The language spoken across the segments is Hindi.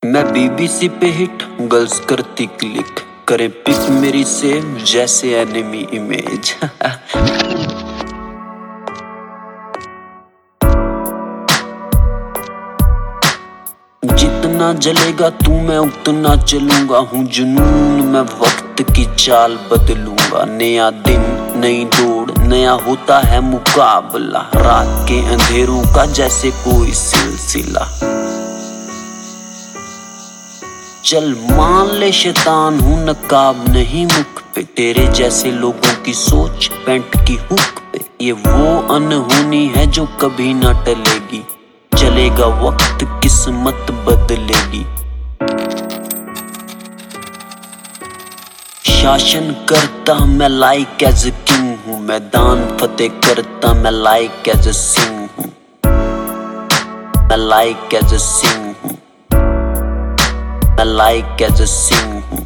मैं बीबीसी पे हिट, गर्ल्स करती क्लिक, करे पिक मेरी सेम जैसे एनिमी इमेज। जितना जलेगा तू मैं उतना चलूंगा, हूँ जुनून मैं वक्त की चाल बदलूंगा। नया दिन नई दौड़, नया होता है मुकाबला, रात के अंधेरों का जैसे कोई सिलसिला। चल मान ले शैतान हूँ, नकाब नहीं मुख पे, तेरे जैसे लोगों की सोच पैंट की हुक पे। ये वो अनहोनी है जो कभी ना टलेगी, चलेगा वक्त किस्मत बदलेगी। शासन करता मैं लाइक एज ए किंग हूँ, मैदान फतेह करता मैं लाइक एज ए सिंह हूँ, मैं लाइक एज ए सिंह हूँ, मैं लाइक एज ए सिंह हूँ।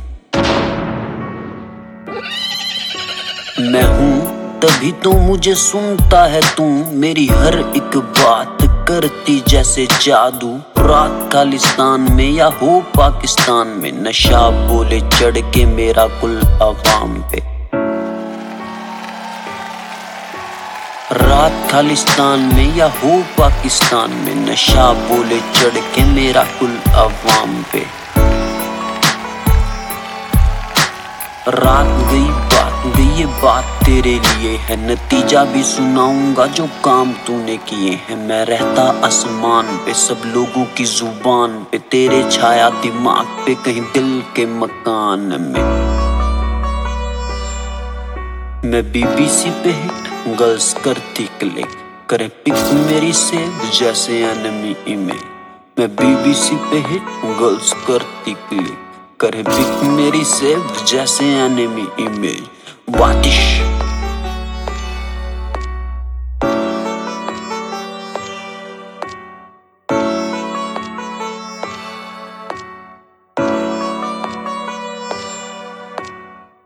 मैं हूँ तभी तो मुझे सुनता है तू, मेरी हर एक बात करती जैसे जादू। रात खालिस्तान में या हो पाकिस्तान में, नशा बोले चढ़ के मेरा कुल अवाम पे। रात खालिस्तान में या हो पाकिस्तान में, नशा बोले चढ़ के मेरा कुल अवाम पे। रात गई बात गई, ये बात तेरे लिए है, नतीजा भी सुनाऊंगा जो काम तूने किए हैं। मैं रहता आसमान पे सब लोगों की जुबान पे, तेरे छाया दिमाग पे कहीं दिल के मकान में। मैं बीबीसी पे हिट, गर्ल्स करती क्लिक, करे पिक मेरी सेव जैसे एनिमी इमेज। मैं बीबीसी पे हिट, गर्ल्स करती क्लिक, करे पिक मेरी सेव जैसे एनिमी इमेज। वाटिश